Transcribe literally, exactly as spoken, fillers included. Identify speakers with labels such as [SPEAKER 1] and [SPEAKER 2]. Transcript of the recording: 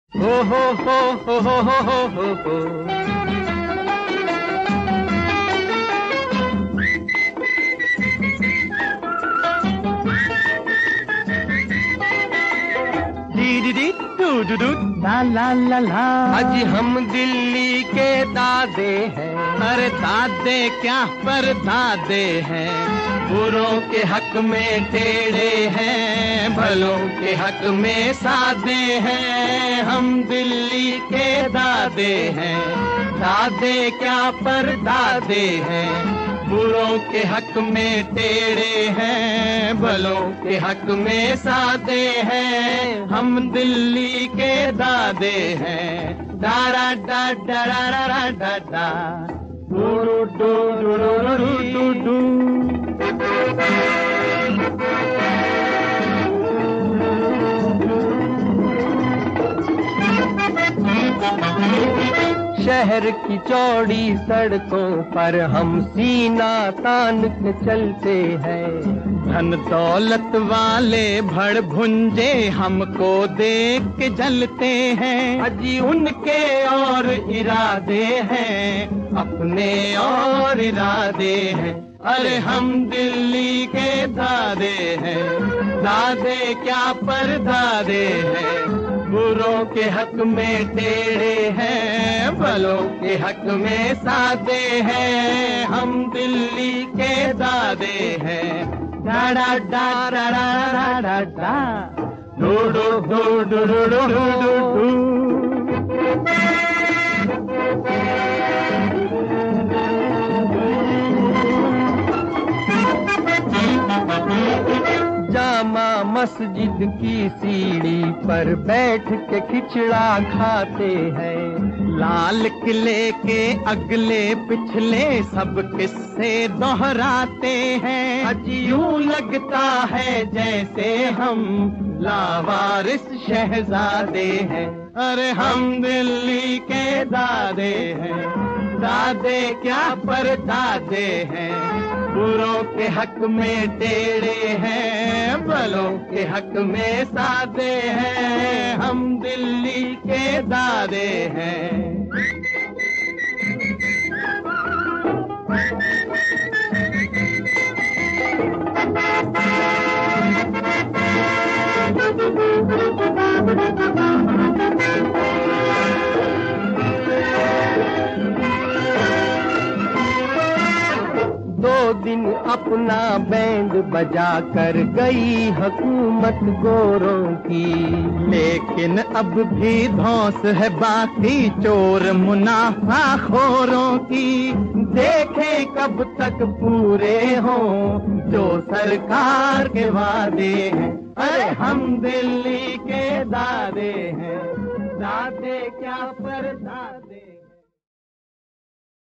[SPEAKER 1] हो हो हो हो हो हो हो हो हो। डी डू डू डू ला ला ला ला। अजी हम दिल्ली के दादे हैं। अरे दादे क्या पर दादे हैं। बुरों के हक में टेढ़े हैं, भलों के हक में सादे हैं। हम दिल्ली के दादे हैं। दादे क्या पर दादे हैं। बुरों के हक में टेढ़े हैं, भलों के हक में सादे हैं। हम दिल्ली के दादे हैं। डारा डा डरा डा डा डा डू डू डू डू डू डू। शहर की चौड़ी सड़कों पर हम सीना तान के चलते हैं। धन दौलत वाले भड़ भुंजे हमको देख के जलते हैं। अजी उनके और इरादे हैं, अपने और इरादे हैं। अरे हम दिल्ली के दादे हैं। दादे क्या पर दादे हैं। बुरों के हक में टेढ़े हैं, भलों के हक में सादे हैं। हम दिल्ली के दादे हैं। डाडा डाडा डाडा डाडा डू डू डू डू डू डू डू। जामा मस्जिद की सीढ़ी पर बैठ के खिचड़ा खाते हैं। लाल किले के अगले पिछले सब किस्से दोहराते हैं। अजी यूं लगता है जैसे हम लावारिस शहजादे हैं। अरे हम दिल्ली के दादे हैं। दादे क्या पर दादे हैं। बुरों के हक में टेढ़े हैं, भलों के हक में सादे हैं। हम दिल्ली के दादे हैं। दो दिन अपना बैंड बजा कर गई हुकूमत गोरों की। लेकिन अब भी धौंस है बाकी चोर मुनाफा खोरों की। देखे कब तक पूरे हों जो सरकार के वादे हैं। अरे हम दिल्ली के दादे हैं। दादे क्या पर दादे।